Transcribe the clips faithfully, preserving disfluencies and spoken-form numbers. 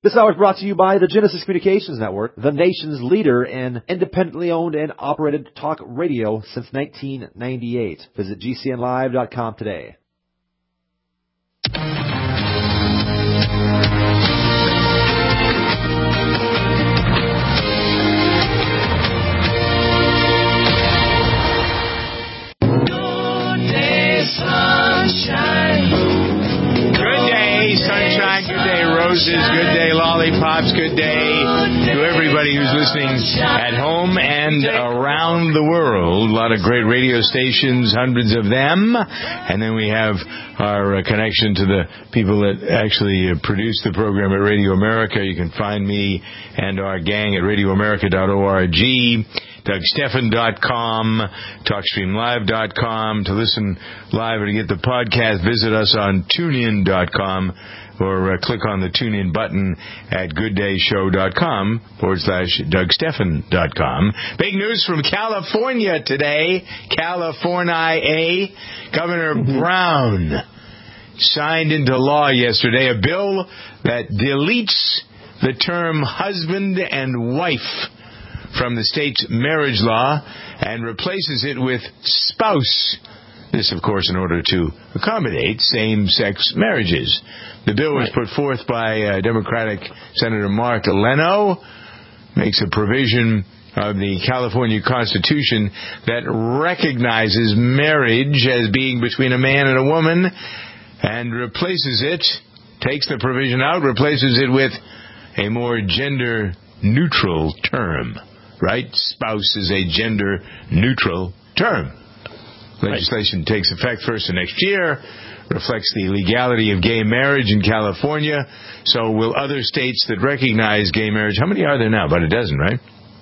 This hour is brought to you by the Genesis Communications Network, the nation's leader in independently owned and operated talk radio since nineteen ninety-eight. Visit G C N live dot com today. Sunshine, good day roses, good day lollipops, good day to everybody who's listening at home and around the world. A lot of great radio stations, hundreds of them. And then we have our uh, connection to the people that actually uh, produce the program at Radio America. You can find me and our gang at radio america dot org. Doug Stephan dot com, talk stream live dot com. To listen live or to get the podcast, visit us on tune in dot com or uh, click on the tune in button at good day show dot com forward slash Doug Stephan dot com. Big news from California today. California, Governor mm-hmm. Brown signed into law yesterday a bill that deletes the term husband and wife from the state's marriage law and replaces it with spouse. This, of course, in order to accommodate same-sex marriages. The bill was put forth by uh, Democratic Senator Mark Leno. Makes a provision of the California Constitution that recognizes marriage as being between a man and a woman and replaces it, takes the provision out, replaces it with a more gender-neutral term. Right? Spouse is a gender-neutral term. Legislation right. takes effect first of next year, reflects the legality of gay marriage in California. So will other states that recognize gay marriage, how many are there now? About a dozen, right?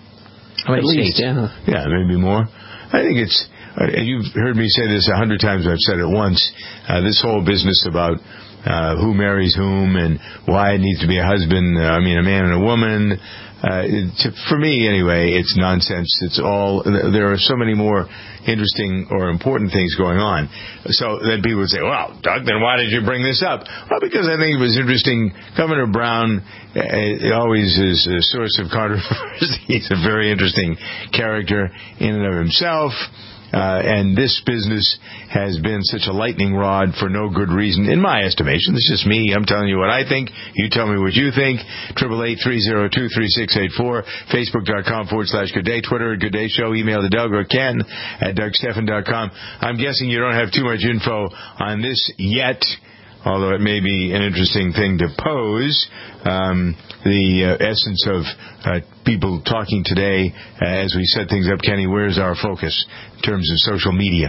How many At least, states? yeah. Yeah, maybe more. I think it's, uh, you've heard me say this a hundred times, I've said it once, uh, this whole business about uh, who marries whom and why it needs to be a husband, uh, I mean a man and a woman. Uh, to, for me, anyway, it's nonsense. It's all, there are so many more interesting or important things going on. So then people would say, well, Doug, then why did you bring this up? Well, because I think it was interesting. Governor Brown uh, always is a source of controversy. He's a very interesting character in and of himself. Uh, and this business has been such a lightning rod for no good reason, in my estimation. It's just me. I'm telling you what I think. You tell me what you think. eight eight eight, three oh two, three six eight four. Facebook.com forward slash Good Day. Twitter at Good Day Show. Email to Doug or Ken at Doug Stephan dot com. I'm guessing you don't have too much info on this yet, although it may be an interesting thing to pose. Um, the uh, essence of uh, people talking today, uh, as we set things up, Kenny, where's our focus in terms of social media?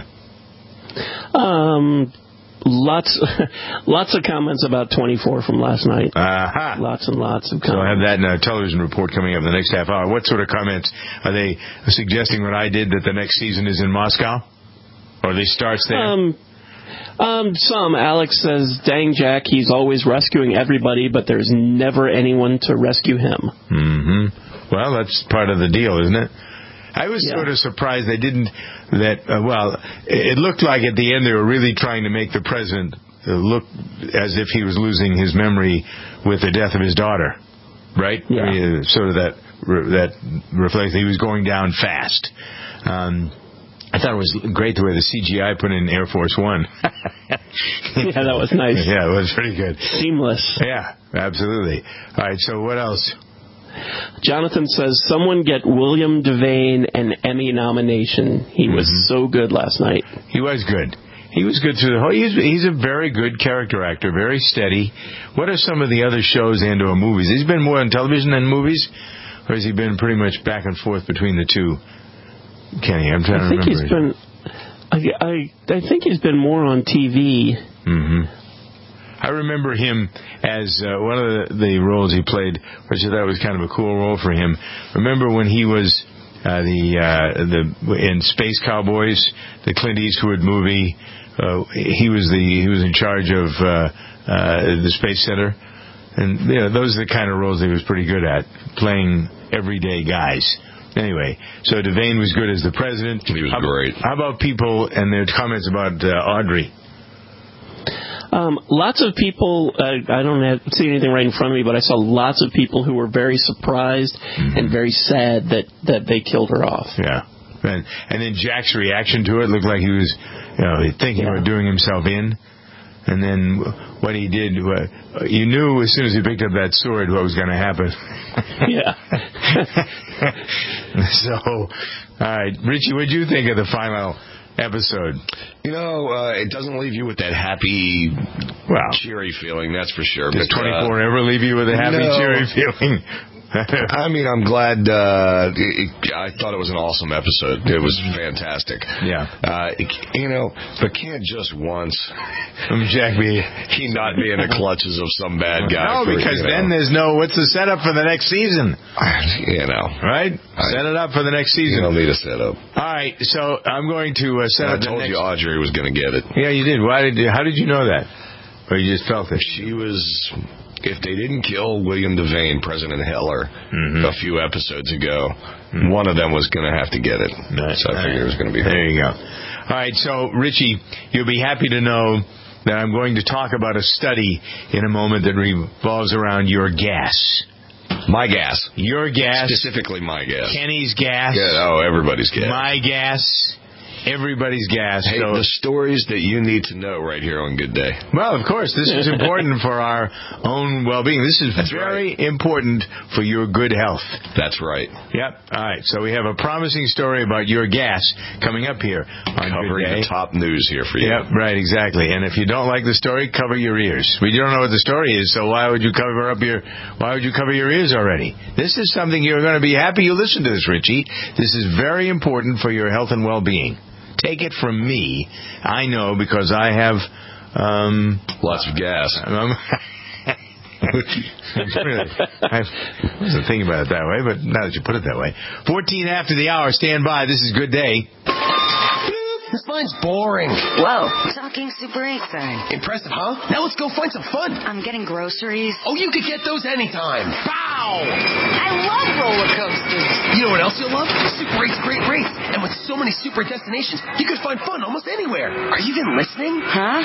Um, lots, lots of comments about twenty-four from last night. Uh-huh. Lots and lots of comments. So I have that in a television report coming up in the next half hour. What sort of comments? Are they suggesting what I did, that the next season is in Moscow? Or they starts there? Um, Um, some. Alex says, dang, Jack, he's always rescuing everybody, but there's never anyone to rescue him. Mm-hmm. Well, that's part of the deal, isn't it? I was yeah. sort of surprised they didn't, that, uh, well, it looked like at the end they were really trying to make the president look as if he was losing his memory with the death of his daughter, right? Yeah. I mean, sort of that, that reflects he was going down fast. Um, I thought it was great the way the C G I put in Air Force One. Yeah, that was nice. Yeah, it was pretty good. Seamless. Yeah, absolutely. All right, so what else? Jonathan says, someone get William Devane an Emmy nomination. He was mm-hmm. so good last night. He was good. He was good through the whole... He's, he's a very good character actor, very steady. What are some of the other shows and or movies? He's been more on television than movies? Or has he been pretty much back and forth between the two? Kenny, I'm trying I to think remember. He's been, I, I, I think he's been more on T V. Mm-hmm. I remember him as uh, one of the, the roles he played, which I thought was kind of a cool role for him. Remember when he was uh, the uh, the in Space Cowboys, the Clint Eastwood movie? Uh, he was the he was in charge of uh, uh, the Space Center, and you know, those are the kind of roles he was pretty good at, playing everyday guys. Anyway, so Devane was good as the president. He was how, great. How about people and their comments about uh, Audrey? Um, lots of people, uh, I don't have, see anything right in front of me, but I saw lots of people who were very surprised mm-hmm. and very sad that, that they killed her off. Yeah. And, and then Jack's reaction to it looked like he was, you know, thinking yeah. about doing himself in. And then what he did, uh, you knew as soon as he picked up that sword what was going to happen. Yeah. So, all right. Richie, what did you think of the final episode? You know, uh, it doesn't leave you with that happy, well, cheery feeling, that's for sure. Does but, twenty-four uh, ever leave you with a happy, no. cheery feeling? I mean, I'm glad. Uh, it, I thought it was an awesome episode. It was fantastic. Yeah. Uh, it, you know, but can't just once Jack be he not be in the clutches of some bad guy. No, for, because you know. then there's no. What's the setup for the next season? You know, right? I, set it up for the next season. You don't need a setup. All right, so I'm going to uh, set I up. I told the next... you Audrey was going to get it. Yeah, you did. Why did you? How did you know that? Or you just felt it? She was. If they didn't kill William Devane, President Heller, mm-hmm. a few episodes ago, mm-hmm. one of them was going to have to get it. Nice. So I figured it was going to be her. There you go. All right, so, Richie, you'll be happy to know that I'm going to talk about a study in a moment that revolves around your gas. My gas. Your gas. Specifically my gas. Kenny's gas. Yeah, oh, everybody's gas. My gas. Everybody's gas. Hey, so, the stories that you need to know right here on Good Day. Well, of course, this is important for our own well-being. This is That's very right. important for your good health. That's right. Yep. All right. So we have a promising story about your gas coming up here on Covering Good Day. the top news here for you. Yep. Right. Exactly. And if you don't like the story, cover your ears. We don't know what the story is, so why would you cover up your? Why would you cover your ears already? This is something you're going to be happy you listened to this, Richie. This is very important for your health and well-being. Take it from me. I know because I have um, lots of gas. Um, I wasn't thinking about it that way, but now that you put it that way. fourteen after the hour. Stand by. This is Good Day. This line's boring. Whoa, talking Super eight sign. Impressive, huh? Now let's go find some fun. I'm getting groceries. Oh, you could get those anytime. Pow! I love roller coasters. You know what else you'll love? Super eight's great rates. And with so many super destinations, you could find fun almost anywhere. Are you even listening? Huh?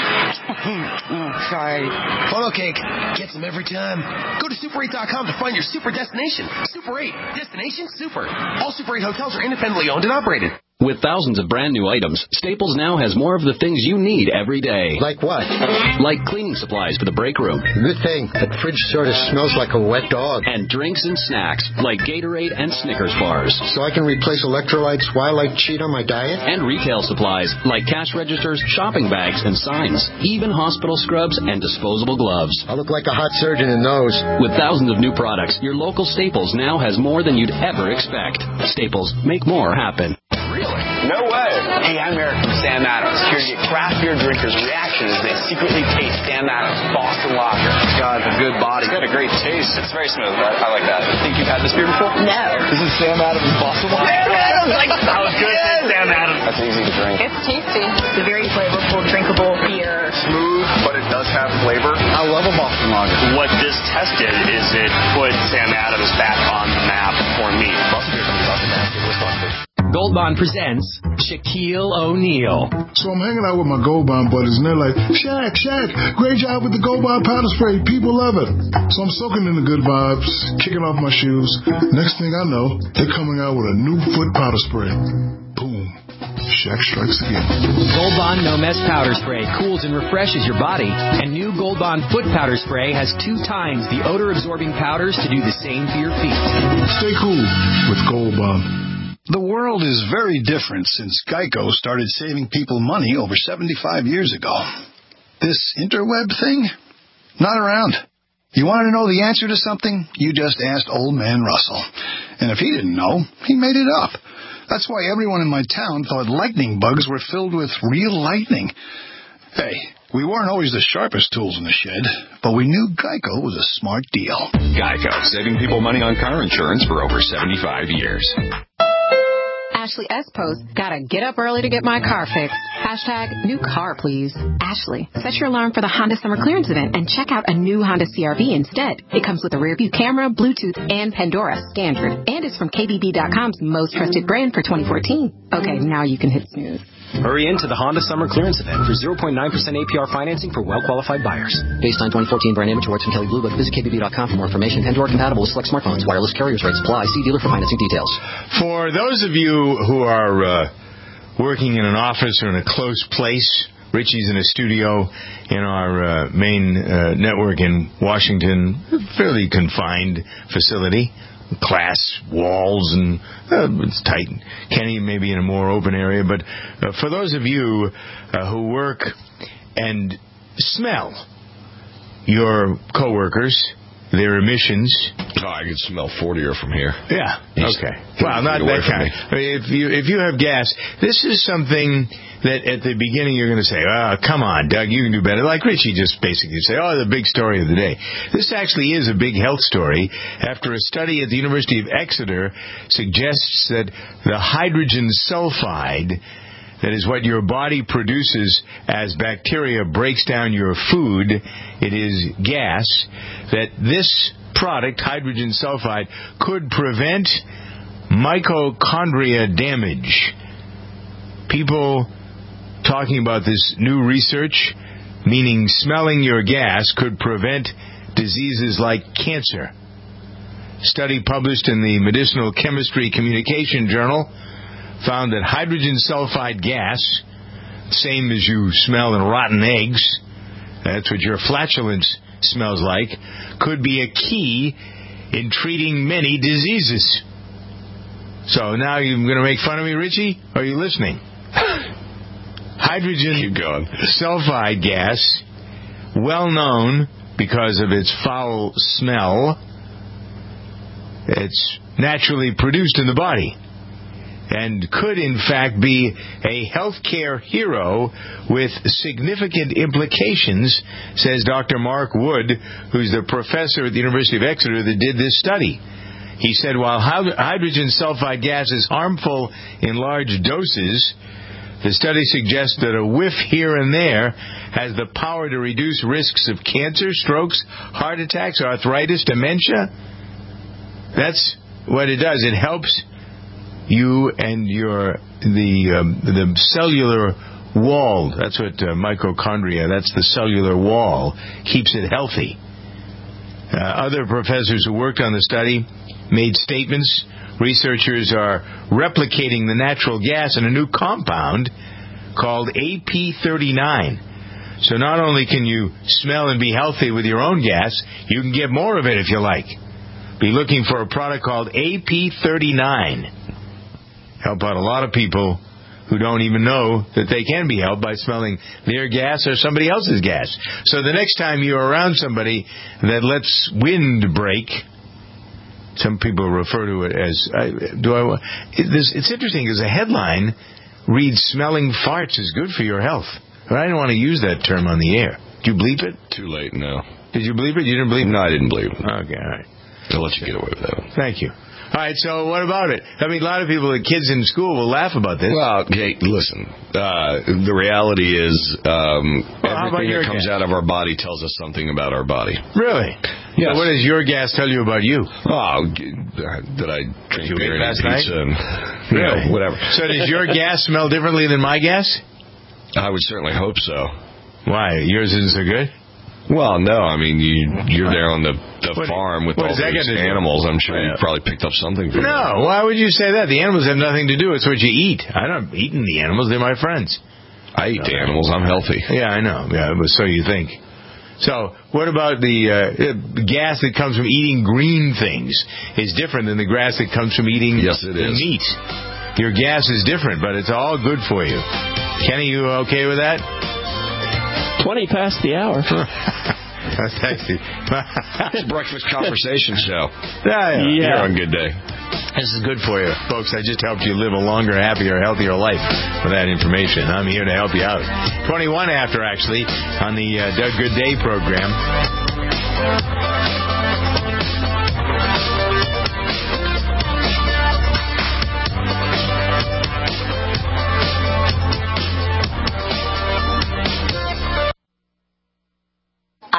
Oh, sorry. Funnel cake. Gets them every time. Go to super eight dot com to find your super destination. Super eight. Destination super. All Super eight hotels are independently owned and operated. With thousands of brand new items, Staples now has more of the things you need every day. Like what? Like cleaning supplies for the break room. Good thing. That fridge sort of smells like a wet dog. And drinks and snacks, like Gatorade and Snickers bars. So I can replace electrolytes while I cheat on my diet? And retail supplies, like cash registers, shopping bags, and signs. Even hospital scrubs and disposable gloves. I look like a hot surgeon in those. With thousands of new products, your local Staples now has more than you'd ever expect. Staples, make more happen. Really? No way. Hey, I'm Eric from Sam Adams, here to get craft beer drinkers' reaction as they secretly taste Sam Adams Boston Lager. It's got a good body. It's got a great taste. It's very smooth. I, I like that. Think you've had this beer before? No. This is Sam Adams Boston Lager. Sam Adams! Like, that was good. Yes. Sam Adams. That's easy to drink. It's tasty. It's a very flavorful, drinkable beer. Smooth, but it does have flavor. I love a Boston Lager. What this tested is it put Sam Adams back on the map for me. Boston Beer Company, Boston, Mass. Wisconsin. Gold Bond presents Shaquille O'Neal. So I'm hanging out with my Gold Bond buddies, and they're like, Shaq, Shaq, great job with the Gold Bond powder spray. People love it. So I'm soaking in the good vibes, kicking off my shoes. Next thing I know, they're coming out with a new foot powder spray. Boom. Shaq strikes again. Gold Bond No Mess Powder Spray cools and refreshes your body. And new Gold Bond Foot Powder Spray has two times the odor-absorbing powders to do the same for your feet. Stay cool with Gold Bond. The world is very different since Geico started saving people money over seventy-five years ago. This interweb thing? Not around. You want to know the answer to something? You just asked old man Russell. And if he didn't know, he made it up. That's why everyone in my town thought lightning bugs were filled with real lightning. Hey, we weren't always the sharpest tools in the shed, but we knew Geico was a smart deal. Geico, saving people money on car insurance for over seventy-five years. Ashley S. posts, gotta get up early to get my car fixed. Hashtag new car, please. Ashley, set your alarm for the Honda Summer Clearance event and check out a new Honda C R V instead. It comes with a rear view camera, Bluetooth, and Pandora standard. And it's from K B B dot com's most trusted brand for twenty fourteen. Okay, now you can hit snooze. Hurry into the Honda Summer Clearance Event for zero point nine percent A P R financing for well-qualified buyers. Based on twenty fourteen brand image awards from Kelley Blue Book, visit K B B dot com for more information. Pandora compatible with select smartphones. Wireless carriers rates apply. See dealer for financing details. For those of you who are uh, working in an office or in a close place, Richie's in a studio in our uh, main uh, network in Washington, a fairly confined facility. Glass walls and uh, it's tight. Kenny maybe in a more open area, but uh, for those of you uh, who work and smell your coworkers, their emissions. Oh, I can smell fortier from here. Yeah. He's okay. Well, not that kind. I mean, if you if you have gas, this is something that at the beginning you're going to say, "Oh, come on, Doug, you can do better." Like Richie just basically say, "Oh, the big story of the day." This actually is a big health story. After a study at the University of Exeter suggests that the hydrogen sulfide, that is what your body produces as bacteria breaks down your food, it is gas, that this product, hydrogen sulfide, could prevent mitochondria damage. People talking about this new research, meaning smelling your gas could prevent diseases like cancer. Study published in the Medicinal Chemistry Communication Journal found that hydrogen sulfide gas, same as you smell in rotten eggs, that's what your flatulence smells like, could be a key in treating many diseases. So now you're going to make fun of me, Richie? Are you listening? Hydrogen sulfide gas, well known because of its foul smell, it's naturally produced in the body, and could in fact be a healthcare hero with significant implications, says Doctor Mark Wood, who's the professor at the University of Exeter that did this study. He said while hydrogen sulfide gas is harmful in large doses, the study suggests that a whiff here and there has the power to reduce risks of cancer, strokes, heart attacks, arthritis, dementia. That's what it does. It helps you and your the um, the cellular wall. That's what uh, mitochondria. That's the cellular wall. Keeps it healthy. Uh, other professors who worked on the study made statements. Researchers are replicating the natural gas in a new compound called A P thirty-nine. So not only can you smell and be healthy with your own gas, you can get more of it if you like. Be looking for a product called A P thirty-nine. Help out a lot of people who don't even know that they can be helped by smelling their gas or somebody else's gas. So the next time you're around somebody that lets wind break, some people refer to it as, I, do I? It, this, it's interesting because the headline reads, "Smelling farts is good for your health." But I didn't want to use that term on the air. Did you bleep it? Too late, no. Did you bleep it? You didn't bleep it? No, I didn't bleep it. Okay, all right. I'll let you get away with that one. Thank you. All right, so what about it? I mean, a lot of people, the kids in school will laugh about this. Well, hey, listen, uh, the reality is um, well, everything that comes gas? out of our body tells us something about our body. Really? Yes. So what does your gas tell you about you? Oh, did I drink you beer ate and last pizza? night? And, Really? You know, whatever. So does your gas smell differently than my gas? I would certainly hope so. Why? Yours isn't so good? Well, no. I mean, you, you're there on the, the what, farm with all these animals. I'm sure you probably picked up something from No, them. why would you say that? The animals have nothing to do. It's what you eat. I don't eat the animals. They're my friends. I eat the animals. I'm healthy. Yeah, I know. Yeah, but so you think. So, what about the uh, gas that comes from eating green things is different than the gas that comes from eating yes, it is. meat. Your gas is different, but it's all good for you. Kenny, you okay with that? twenty past the hour. Thank you. It's a breakfast conversation show. Yeah, yeah. yeah. You're on good day. This is good for you, folks. I just helped you live a longer, happier, healthier life with that information. I'm here to help you out. twenty-one after, actually, on the uh, Doug Good Day program.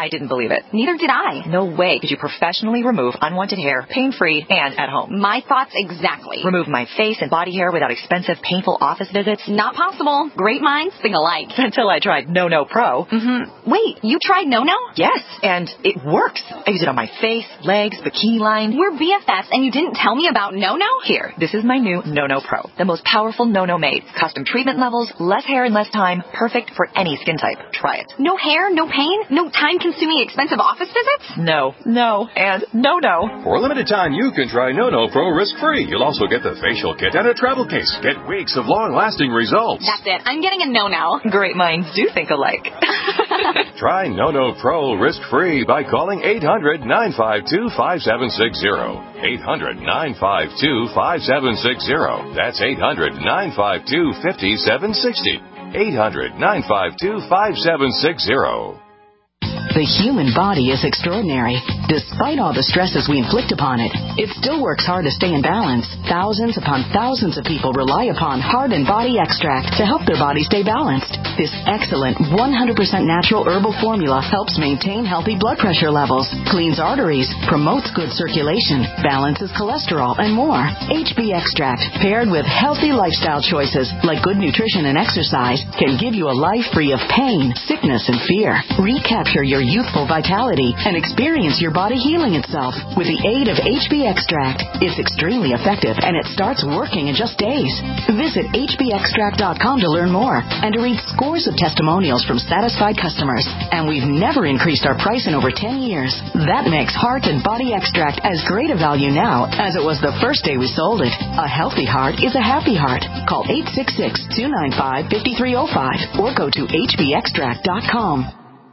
I didn't believe it. Neither did I. No way could you professionally remove unwanted hair, pain-free, and at home. My thoughts exactly. Remove my face and body hair without expensive, painful office visits? Not possible. Great minds think alike. Until I tried No No Pro. Mm-hmm. Wait, you tried No No? Yes, and it works. I use it on my face, legs, bikini line. We're B F Fs and you didn't tell me about No No? Here, this is my new No No Pro. The most powerful No No made. Custom treatment levels, less hair in less time, perfect for any skin type. Try it. No hair, no pain, no time-consuming expensive office visits? No, no, and no no. For a limited time, you can try No No Pro risk-free. You'll also get the facial kit and a travel case. Get weeks of long-lasting results. That's it. I'm getting a No No. Great minds do think alike. Try No No Pro risk-free by calling eight hundred, nine five two, five seven six zero. eight hundred, nine five two, five seven six zero. That's eight hundred, nine five two, five seven six zero. eight hundred, nine five two, five seven six zero. The human body is extraordinary. Despite all the stresses we inflict upon it, it still works hard to stay in balance. Thousands upon thousands of people rely upon Heart and Body Extract to help their body stay balanced. This excellent one hundred percent natural herbal formula helps maintain healthy blood pressure levels, cleans arteries, promotes good circulation, balances cholesterol, and more. H B Extract, paired with healthy lifestyle choices like good nutrition and exercise, can give you a life free of pain, sickness, and fear. Recapture your youthful vitality and experience your body healing itself with the aid of H B Extract. It's extremely effective and it starts working in just days. Visit H B extract dot com to learn more and to read scores of testimonials from satisfied customers. And we've never increased our price in over ten years. That makes Heart and Body Extract as great a value now as it was the first day we sold it. A healthy heart is a happy heart. Call eight six six, two nine five, five three zero five or go to H B extract dot com.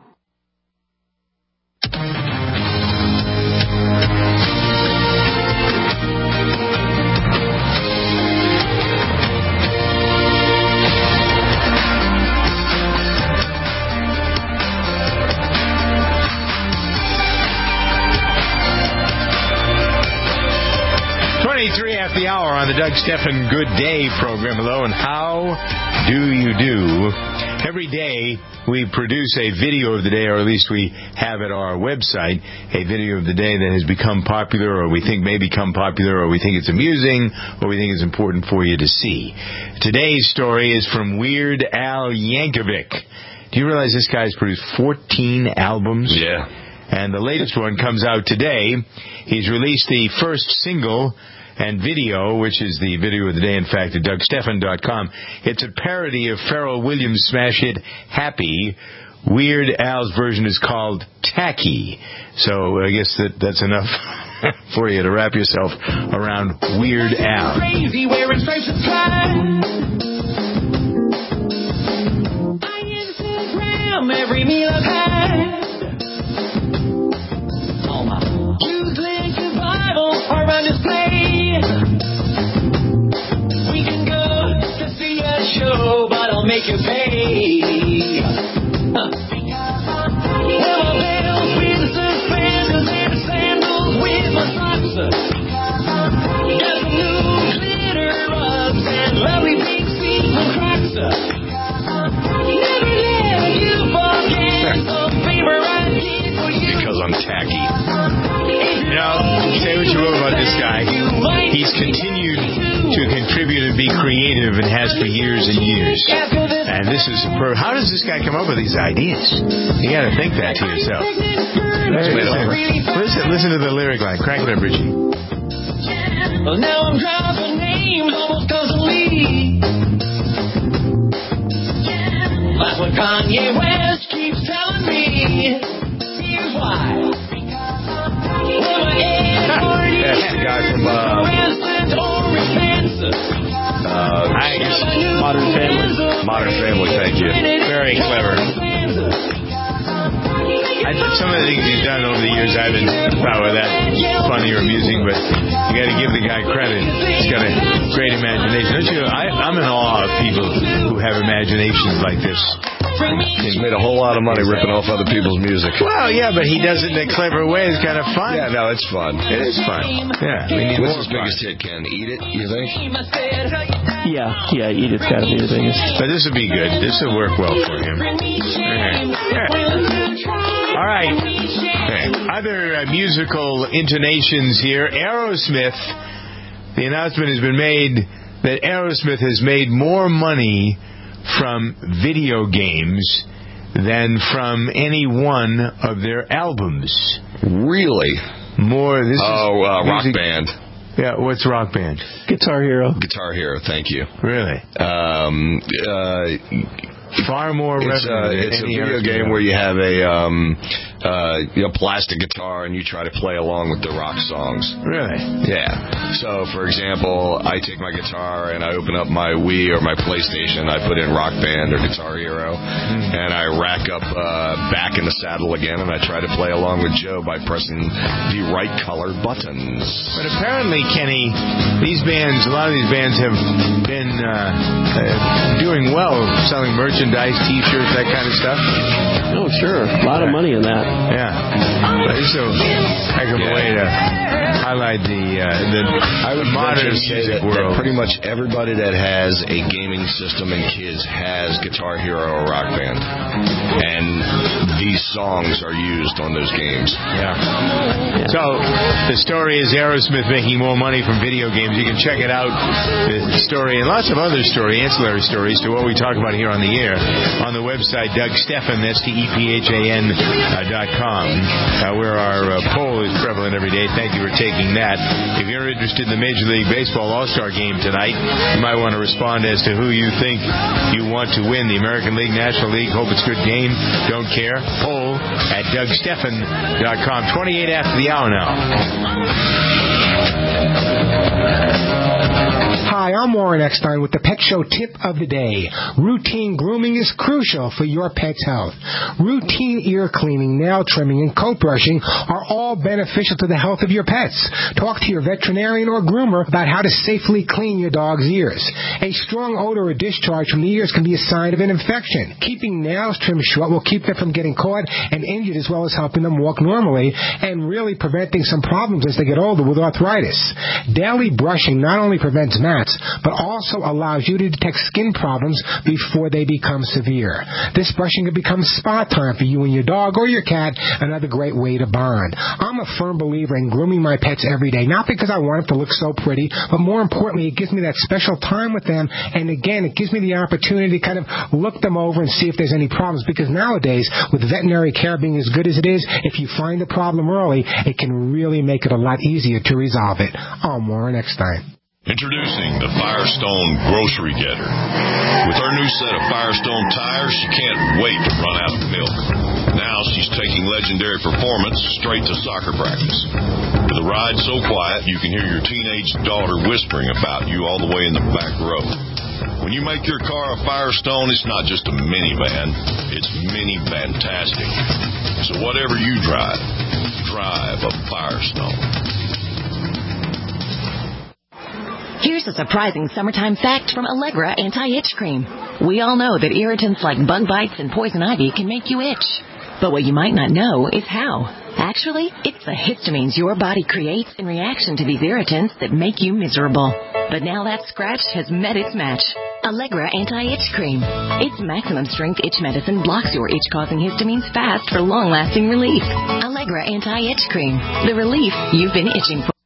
twenty-three after the hour on the Doug Stephan Good Day program. Hello, and how do you do? Every day we produce a video of the day, or at least we have at our website a video of the day that has become popular, or we think may become popular, or we think it's amusing, or we think it's important for you to see. Today's story is from Weird Al Yankovic. Do you realize this guy's produced fourteen albums? Yeah. And the latest one comes out today. He's released the first single and video, which is the video of the day, in fact, at Doug Stephan dot com. It's a parody of Pharrell Williams' smash hit Happy. Weird Al's version is called Tacky. So I guess that that's enough for you to wrap yourself around Weird Al. Crazy wearing stripes and ties. I Instagram every meal I've had. All my used links and Bibles are on display. We can go to see a show, but I'll make you pay. Huh. Well, my bells with suspenders and sandals with my socks. Got some new glitter rugs and lovely pink sequin Crocs. Never let you forget some favorite kid for you. Because I'm tacky. You know, say what you will about this guy. He's continued to contribute and be creative and has for years and years. And this is superb. How does this guy come up with these ideas? You got to think that to yourself. Listen, listen, listen to the lyric line. Crank it up, Richie. Well, now I'm dropping names almost constantly. That's what Kanye West keeps telling me. Here's why. Well, my That's the guy from uh, uh, Modern Family. Modern Family, thank you. Very clever. I, some of the things he's done over the years I've been thought were that funny or amusing, but you got to give the guy credit. He's got a great imagination. Don't you? I, I'm in awe of people who have imaginations like this. He's made a whole lot of money ripping off other people's music. Well, yeah, but he does it in a clever way. It's kind of fun. Yeah, no, it's fun. It is fun. Yeah. We need What's his more biggest hit, Ken? Eat It, you think? Yeah, yeah, Eat It's got to be the biggest. But this would be good. This would work well for him. Okay. Yeah. All right. Other uh, musical intonations here. Aerosmith, the announcement has been made that Aerosmith has made more money from video games than from any one of their albums. Really? More. This oh, is uh, Rock music- Band. Yeah, what's Rock Band? Guitar Hero. Guitar Hero, thank you. Really? Um, uh, Far more it's, revenue uh, than it's a any video other game game. where you have a um, uh, you know, plastic guitar and you try to play along with the rock songs. Really? Yeah. So, for example, I take my guitar and I open up my Wii or my PlayStation. I put in Rock Band or Guitar Hero, mm. and I rack up uh, back in the saddle again, and I try to play along with Joe by pressing the right color buttons. But apparently, Kenny, these bands, a lot of these bands have been uh, uh, doing well, selling merchandise, T-shirts, that kind of stuff. Oh, sure. A lot of money in that. Yeah. But it's a heck of a way to highlight the, uh, the, I would the modern say music that, world. that pretty much everybody that has a gaming system and kids has Guitar Hero or Rock Band. And these songs are used on those games. Yeah. So, the story is Aerosmith making more money from video games. You can check it out, the story, and lots of other story, ancillary stories to what we talk about here on the air, on the website, Doug Stephan, S T E P H A N uh, dot com, uh, where our uh, poll is prevalent every day. Thank you for taking that. If you're interested in the Major League Baseball All-Star Game tonight, you might want to respond as to who you think you want to win, the American League, National League. Hope it's a good game. Don't care. Poll at Doug Stephan dot com. twenty-eight after the hour now. Hi, I'm Warren Eckstein with the Pet Show tip of the day. Routine grooming is crucial for your pet's health. Routine ear cleaning, nail trimming, and coat brushing are all beneficial to the health of your pets. Talk to your veterinarian or groomer about how to safely clean your dog's ears. A strong odor or discharge from the ears can be a sign of an infection. Keeping nails trimmed short will keep them from getting caught and injured, as well as helping them walk normally and really preventing some problems as they get older with arthritis. Daily brushing not only prevents mats, but also allows you to detect skin problems before they become severe. This brushing can become spa time for you and your dog or your cat, another great way to bond. I'm a firm believer in grooming my pets every day, not because I want them to look so pretty, but more importantly, it gives me that special time with them, and again, it gives me the opportunity to kind of look them over and see if there's any problems, because nowadays, with veterinary care being as good as it is, if you find a problem early, it can really make it a lot easier to resolve it. I'm Warren Eckstein. Introducing the Firestone Grocery Getter. With her new set of Firestone tires, she can't wait to run out of milk. Now she's taking legendary performance straight to soccer practice. With a ride so quiet, you can hear your teenage daughter whispering about you all the way in the back row. When you make your car a Firestone, it's not just a minivan, it's mini-fantastic. So whatever you drive, drive a Firestone. Here's a surprising summertime fact from Allegra Anti-Itch Cream. We all know that irritants like bug bites and poison ivy can make you itch. But what you might not know is how. Actually, it's the histamines your body creates in reaction to these irritants that make you miserable. But now that scratch has met its match. Allegra Anti-Itch Cream. Its maximum strength itch medicine blocks your itch-causing histamines fast for long-lasting relief. Allegra Anti-Itch Cream. The relief you've been itching for.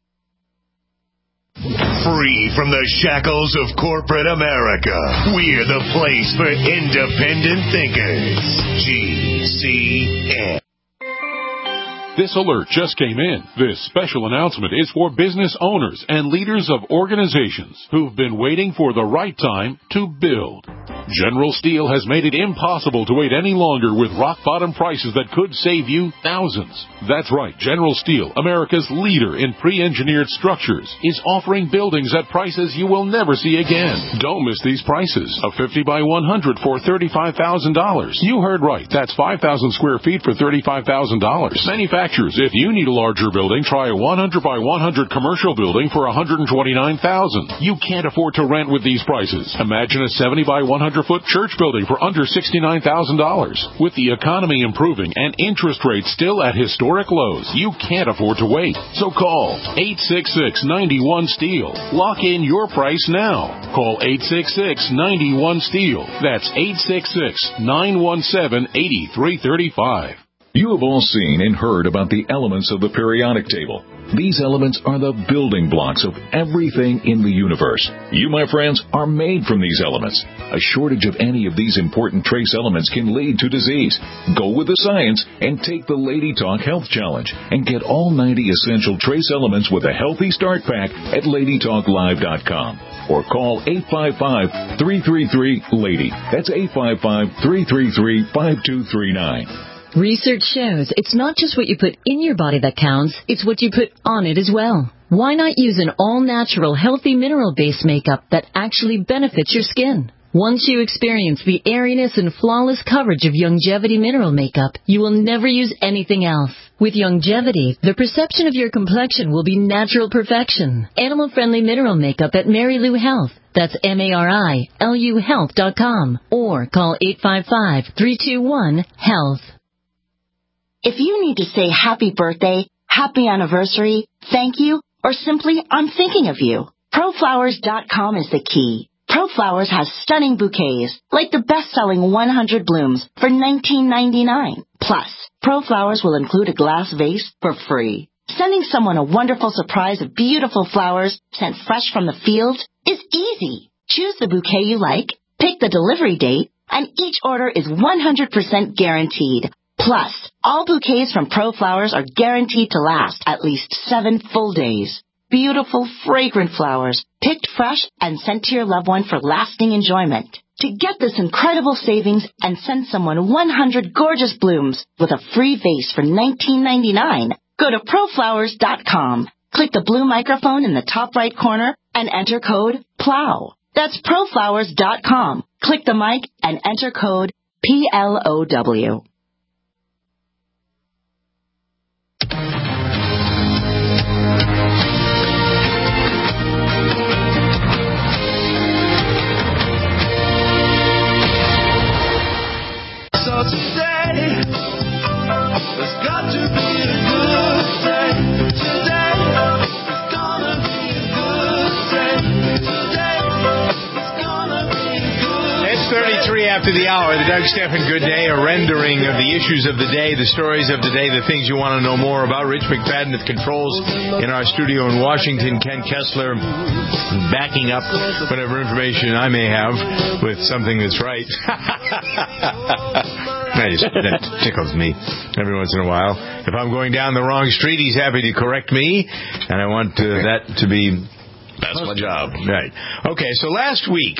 Free from the shackles of corporate America, we're the place for independent thinkers. G C N. This alert just came in. This special announcement is for business owners and leaders of organizations who've been waiting for the right time to build. General Steel has made it impossible to wait any longer with rock-bottom prices that could save you thousands. That's right, General Steel, America's leader in pre-engineered structures, is offering buildings at prices you will never see again. Don't miss these prices. A fifty by one hundred for thirty-five thousand dollars. You heard right. That's five thousand square feet for thirty-five thousand dollars. Manufacturers, if you need a larger building, try a one hundred by one hundred commercial building for one hundred twenty-nine thousand dollars. You can't afford to rent with these prices. Imagine a seventy by one hundred foot church building for under sixty-nine thousand dollars. With the economy improving and interest rates still at historic lows, you can't afford to wait. So call eight six six, nine one, STEEL. Lock in your price now. Call eight six six, nine one, STEEL. That's eight six six, nine one seven, eight three three five. You have all seen and heard about the elements of the periodic table. These elements are the building blocks of everything in the universe. You, my friends, are made from these elements. A shortage of any of these important trace elements can lead to disease. Go with the science and take the Lady Talk Health Challenge and get all ninety essential trace elements with a healthy start pack at lady talk live dot com or call eight five five, three three three, LADY. That's eight five five, three three three, five two three nine. Research shows it's not just what you put in your body that counts, it's what you put on it as well. Why not use an all-natural, healthy mineral-based makeup that actually benefits your skin? Once you experience the airiness and flawless coverage of Youngevity mineral makeup, you will never use anything else. With Youngevity, the perception of your complexion will be natural perfection. Animal-friendly mineral makeup at Mary Lou Health. That's M A R I L U health dot com or call eight five five, three two one, HEALTH. If you need to say happy birthday, happy anniversary, thank you, or simply I'm thinking of you, pro flowers dot com is the key. ProFlowers has stunning bouquets, like the best-selling one hundred blooms for nineteen ninety-nine. Plus, ProFlowers will include a glass vase for free. Sending someone a wonderful surprise of beautiful flowers sent fresh from the fields is easy. Choose the bouquet you like, pick the delivery date, and each order is one hundred percent guaranteed. Plus, all bouquets from ProFlowers are guaranteed to last at least seven full days. Beautiful, fragrant flowers, picked fresh and sent to your loved one for lasting enjoyment. To get this incredible savings and send someone one hundred gorgeous blooms with a free vase for nineteen ninety-nine, go to pro flowers dot com. Click the blue microphone in the top right corner and enter code PLOW. That's pro flowers dot com. Click the mic and enter code P L O W. So today, there's got to be a good day. Today, it's gonna be a good day. Today, it's gonna be a good It's thirty-three after the hour. The Doug Stephan Good Day, a rendering of the issues of the day, the stories of the day, the things you want to know more about. Rich McFadden at the controls in our studio in Washington. Ken Kessler backing up whatever information I may have with something that's right. That, just, that tickles me every once in a while. If I'm going down the wrong street, he's happy to correct me, and I want uh, that to be... That's my job. Right. Okay, so last week,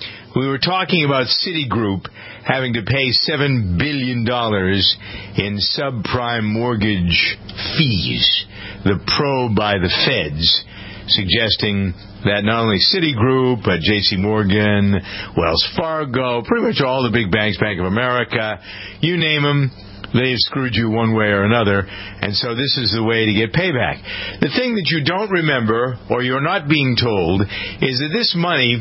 we were talking about Citigroup having to pay seven billion dollars in subprime mortgage fees, the probe by the feds, suggesting that not only Citigroup, but J C Morgan, Wells Fargo, pretty much all the big banks, Bank of America, you name them, they've screwed you one way or another, and so this is the way to get payback. The thing that you don't remember, or you're not being told, is that this money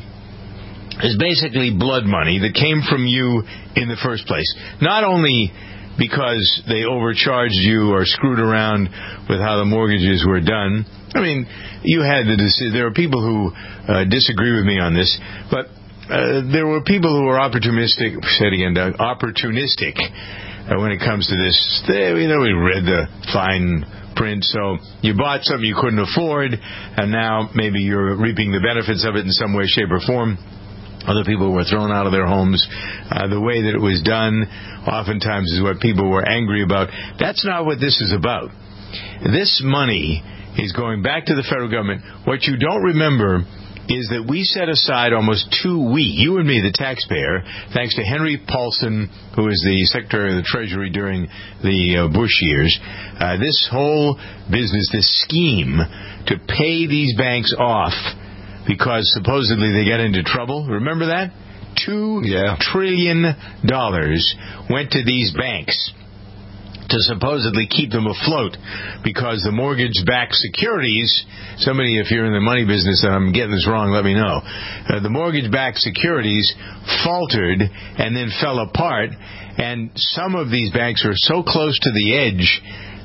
is basically blood money that came from you in the first place. Not only because they overcharged you or screwed around with how the mortgages were done. I mean, you had the decision. There are people who uh, disagree with me on this, but uh, there were people who were opportunistic. Say it again, Doug. Opportunistic uh, when it comes to this. They, you know, we read the fine print, so you bought something you couldn't afford, and now maybe you're reaping the benefits of it in some way, shape, or form. Other people were thrown out of their homes. Uh, the way that it was done oftentimes is what people were angry about. That's not what this is about. This money is going back to the federal government. What you don't remember is that we set aside almost two weeks, you and me, the taxpayer, thanks to Henry Paulson, who was the Secretary of the Treasury during the uh, Bush years, uh, this whole business, this scheme to pay these banks off because supposedly they got into trouble. Remember that? Two yeah. trillion dollars went to these banks to supposedly keep them afloat because the mortgage-backed securities, somebody, if you're in the money business and I'm getting this wrong, let me know. Uh, the mortgage-backed securities faltered and then fell apart, and some of these banks are so close to the edge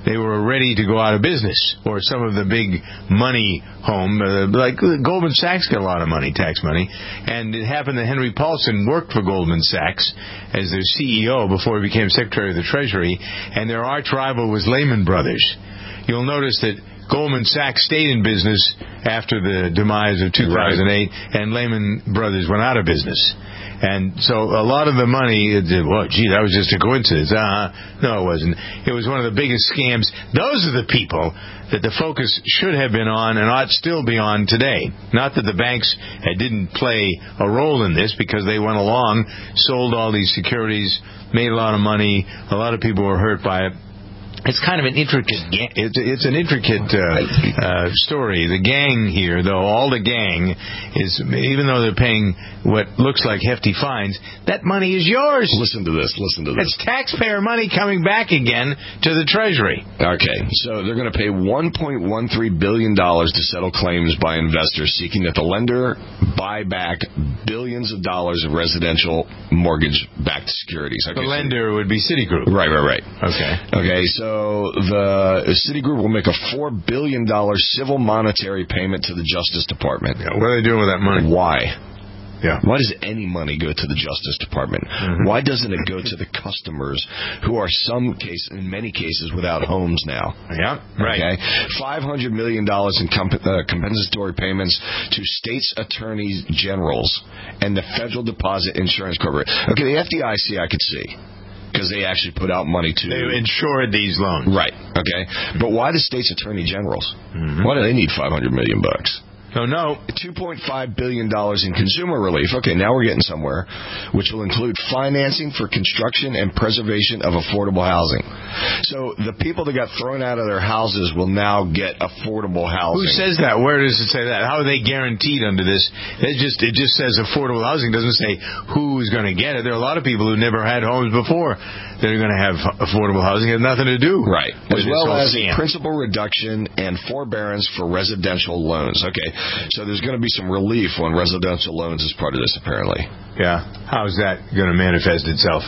they were ready to go out of business, or some of the big money home, uh, like Goldman Sachs got a lot of money, tax money, and it happened that Henry Paulson worked for Goldman Sachs as their C E O before he became Secretary of the Treasury, and their arch rival was Lehman Brothers. You'll notice that Goldman Sachs stayed in business after the demise of two thousand eight, right. and Lehman Brothers went out of business. And so a lot of the money, well, gee, that was just a coincidence. Uh-huh. No, it wasn't. It was one of the biggest scams. Those are the people that the focus should have been on and ought still be on today. Not that the banks didn't play a role in this, because they went along, sold all these securities, made a lot of money. A lot of people were hurt by it. It's kind of an intricate, it's, it's an intricate uh, uh, story. The gang here, though, all the gang is, even though they're paying what looks like hefty fines, that money is yours. Listen to this, listen to this. It's taxpayer money coming back again to the Treasury. Okay, so they're going to pay one point one three billion dollars to settle claims by investors seeking that the lender buy back billions of dollars of residential mortgage-backed securities. Okay, the lender would be Citigroup. Right, right, right. Okay. Okay, so So the Citigroup will make a four billion dollars civil monetary payment to the Justice Department. Yeah, what are they doing with that money? Why? Yeah. Why does any money go to the Justice Department? Mm-hmm. Why doesn't it go to the customers who are some case, in many cases, without homes now? Yeah, right. Okay, five hundred million dollars in comp- uh, compensatory payments to states' attorneys generals and the Federal Deposit Insurance Corporation. Okay, the F D I C I could see, because they actually put out money to... They insured these loans. Right, okay. But why the state's attorney generals? Mm-hmm. Why do they need five hundred million dollars bucks? No, no. two point five billion dollars in consumer relief. Okay, now we're getting somewhere, which will include financing for construction and preservation of affordable housing. So the people that got thrown out of their houses will now get affordable housing. Who says that? Where does it say that? How are they guaranteed under this? It just it just says affordable housing. It doesn't say who's going to get it. There are a lot of people who never had homes before that are going to have affordable housing. It has nothing to do. Right. As well as principal reduction and forbearance for residential loans. Okay. So there's going to be some relief on residential loans as part of this, apparently. Yeah. How's that going to manifest itself?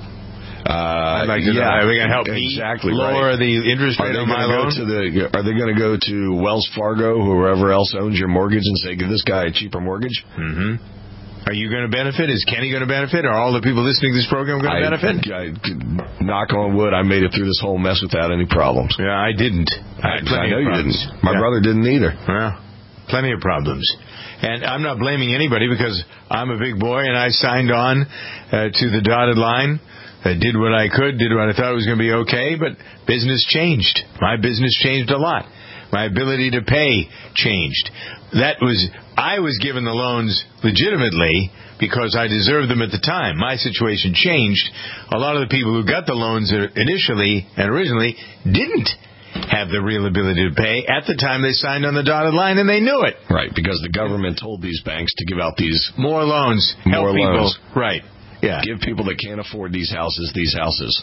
Uh, I'd like to yeah, know. Are we going to help exactly me lower right. the interest rate on my loan? To the, are they going to go to Wells Fargo, whoever else owns your mortgage, and say, give this guy a cheaper mortgage? Mm-hmm. Are you going to benefit? Is Kenny going to benefit? Are all the people listening to this program going to benefit? I, knock on wood, I made it through this whole mess without any problems. Yeah, I didn't. I, had I know you problems. didn't. My yeah. brother didn't either. Yeah. Plenty of problems. And I'm not blaming anybody, because I'm a big boy and I signed on uh, to the dotted line. I did what I could, did what I thought was going to be okay, but business changed. My business changed a lot. My ability to pay changed. That was, I was given the loans legitimately because I deserved them at the time. My situation changed. A lot of the people who got the loans initially and originally didn't have the real ability to pay at the time they signed on the dotted line, and they knew it. Right, because the government told these banks to give out these... More loans. More help loans. People. Right. Yeah. Give people that can't afford these houses these houses.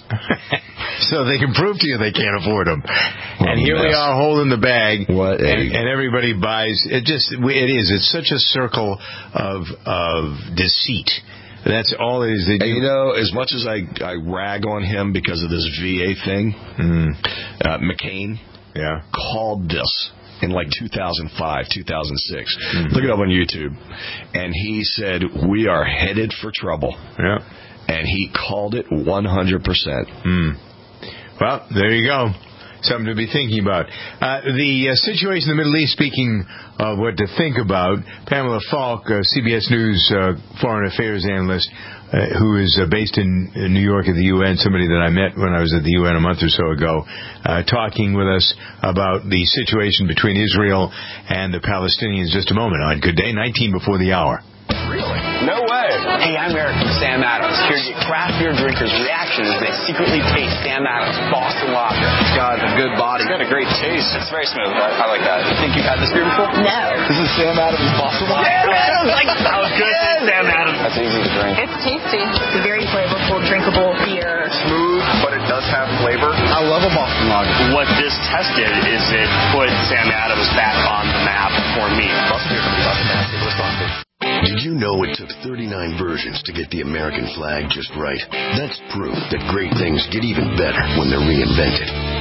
So they can prove to you they can't afford them. Well, and here yes. we are holding the bag, what a... and, and everybody buys. It just, it is. It's such a circle of of deceit. That's all it is. And you know, as much as I, I rag on him because of this V A thing, mm. uh, McCain yeah. called this in like two thousand five, two thousand six. Mm-hmm. Look it up on YouTube. And he said, we are headed for trouble. Yeah. And he called it one hundred percent. Mm. Well, there you go. Something to be thinking about. Uh, the uh, situation in the Middle East, speaking of what to think about, Pamela Falk, uh, C B S News uh, foreign affairs analyst, uh, who is uh, based in, in New York at the U N, somebody that I met when I was at the U N a month or so ago, uh, talking with us about the situation between Israel and the Palestinians. Just a moment on Good Day, nineteen before the hour. Really? No way. Hey, I'm Eric from Sam Adams, here to get craft beer drinkers' reaction as they secretly taste Sam Adams Boston Lager. It's got a good body. It's got a great taste. It's very smooth. I, I like that. You think you've had this beer before? No. This is Sam Adams Boston Lager. Sam Adams! Like, that was good. Sam Adams. That's easy to drink. It's tasty. It's a very flavorful, drinkable beer. Smooth, but it does have flavor. I love a Boston Lager. What this tested is it put Sam Adams back on the map for me. Boston beer from Boston, Massachusetts. Did you know it took thirty-nine versions to get the American flag just right? That's proof that great things get even better when they're reinvented.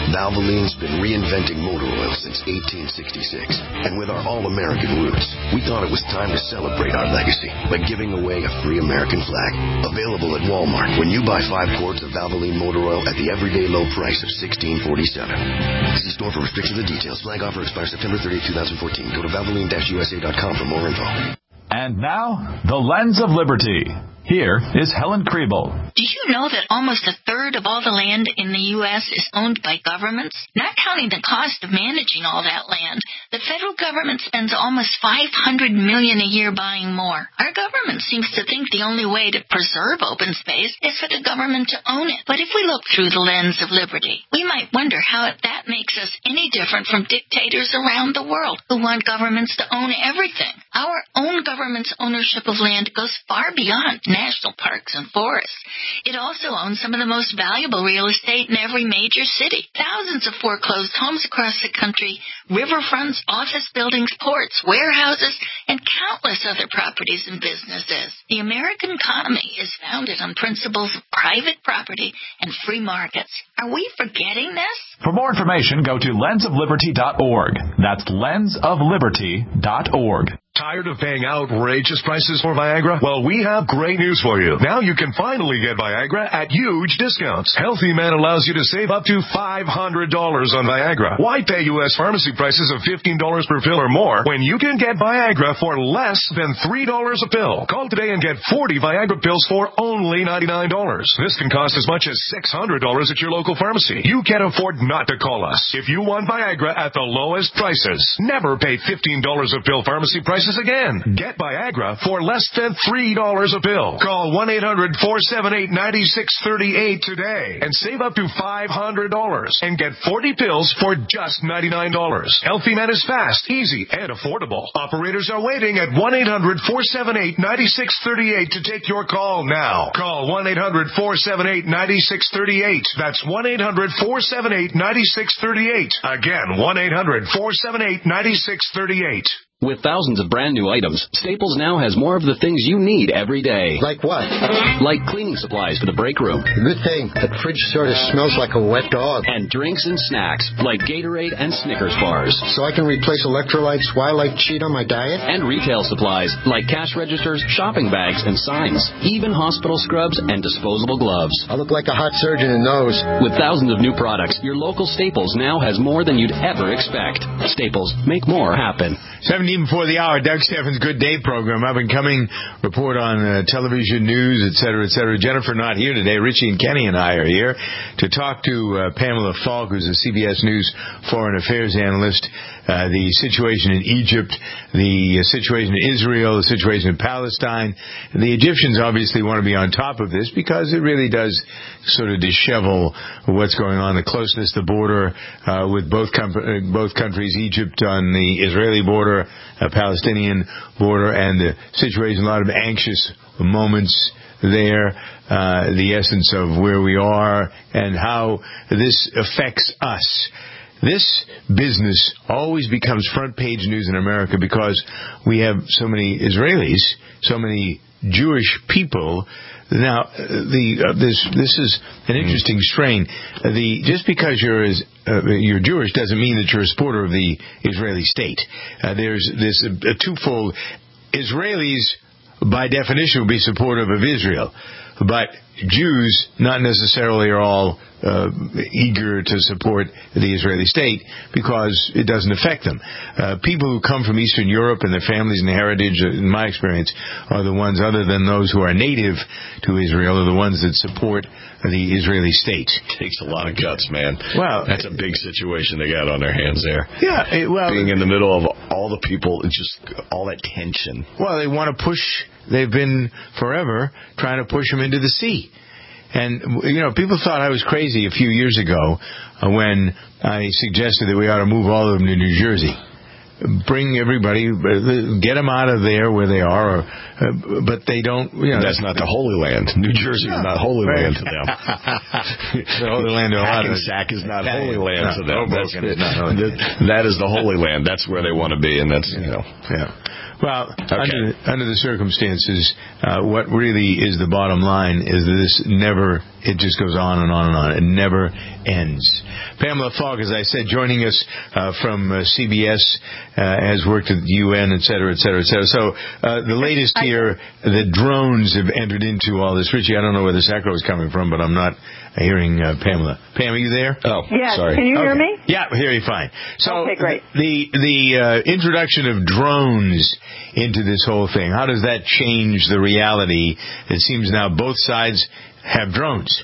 Valvoline's been reinventing motor oil since eighteen sixty-six. And with our all-American roots, we thought it was time to celebrate our legacy by giving away a free American flag. Available at Walmart when you buy five quarts of Valvoline motor oil at the everyday low price of sixteen forty-seven. See store for restrictions and details. Flag offer expires September thirtieth, twenty fourteen. Go to Valvoline U S A dot com for more info. And now, the Lens of Liberty. Here is Helen Kriebel. Do you know that almost a third of all the land in the U S is owned by governments? Not counting the cost of managing all that land, the federal government spends almost five hundred million dollars a year buying more. Our government seems to think the only way to preserve open space is for the government to own it. But if we look through the lens of liberty, we might wonder how that makes us any different from dictators around the world who want governments to own everything. Our own government's ownership of land goes far beyond national parks and forests. It also owns some of the most valuable real estate in every major city. Thousands of foreclosed homes across the country, riverfronts, office buildings, ports, warehouses, and countless other properties and businesses. The American economy is founded on principles of private property and free markets. Are we forgetting this? For more information, go to lens of liberty dot org. That's lens of liberty dot org. Tired of paying outrageous prices for Viagra? Well, we have great news for you. Now you can finally get Viagra at huge discounts. Healthy Man allows you to save up to five hundred dollars on Viagra. Why pay U S pharmacy prices of fifteen dollars per pill or more when you can get Viagra for less than three dollars a pill? Call today and get forty Viagra pills for only ninety-nine dollars. This can cost as much as six hundred dollars at your local pharmacy. You can't afford not to call us. If you want Viagra at the lowest prices, never pay fifteen dollars a pill pharmacy prices again. Get Viagra for less than three dollars a pill. Call one eight hundred four seven eight nine six three eight today and save up to five hundred dollars and get forty pills for just ninety-nine dollars. Healthy Man is fast, easy, and affordable. Operators are waiting at one eight hundred four seven eight nine six three eight to take your call now. Call one eight hundred four seven eight nine six three eight. That's one eight hundred four seven eight nine six three eight. Again, one eight hundred four seven eight nine six three eight. With thousands of brand new items, Staples now has more of the things you need every day. Like what? Like cleaning supplies for the break room. Good thing. The fridge sort of smells like a wet dog. And drinks and snacks like Gatorade and Snickers bars. So I can replace electrolytes while I cheat on my diet? And retail supplies like cash registers, shopping bags, and signs. Even hospital scrubs and disposable gloves. I look like a hot surgeon in those. With thousands of new products, your local Staples now has more than you'd ever expect. Staples, make more happen. seventeen before the hour, Doug Steffens' Good Day program. Up and coming report on uh, television news, et cetera, et cetera. Jennifer not here today. Richie and Kenny and I are here to talk to uh, Pamela Falk, who's a C B S News foreign affairs analyst. Uh, the situation in Egypt, the uh, situation in Israel, the situation in Palestine. The Egyptians obviously want to be on top of this because it really does sort of dishevel what's going on, the closeness, the border uh, with both com- uh, both countries, Egypt on the Israeli border, uh, Palestinian border, and the situation, a lot of anxious moments there, uh, the essence of where we are and how this affects us. This business always becomes front page news in America because we have so many Israelis, so many Jewish people. Now, the uh, this this is an interesting strain. The just because you're as, uh, you're Jewish doesn't mean that you're a supporter of the Israeli state. Uh, there's this a, a twofold. Israelis, by definition, will be supportive of Israel, but Jews not necessarily are all uh, eager to support the Israeli state because it doesn't affect them. Uh, people who come from Eastern Europe and their families and heritage, in my experience, are the ones, other than those who are native to Israel, are the ones that support the Israeli state. Takes a lot of guts, man. Well, that's a big situation they got on their hands there. Yeah, it, well, being in the middle of all the people, just all that tension. Well, they want to push. They've been forever trying to push them into the sea. And, you know, people thought I was crazy a few years ago uh, when I suggested that we ought to move all of them to New Jersey. bring everybody, get them out of there where they are, or, uh, but they don't, you know. That's not the Holy Land. New Jersey is not Holy Right. Land to them. The Holy Land to a lot of Hackensack is not Holy Land no, to them. That's, Hoboken is not Holy Land. that is the Holy Land. That's where they want to be, and that's, you know. Yeah. Well, Okay. under, under the circumstances, uh, what really is the bottom line is that this never, it just goes on and on and on. It never ends. Pamela Falk, as I said, joining us uh, from uh, C B S, uh, has worked at the U N, et cetera, et cetera, et cetera. So uh, the latest here, the drones have entered into all this. Richie, I don't know where this echo is coming from, but I'm not hearing uh, Pamela. Pam, are you there? Oh, yes. sorry. Can you Okay. hear me? Yeah, I hear you fine. So okay, great. the the uh, introduction of drones into this whole thing, how does that change the reality? It seems now both sides have drones.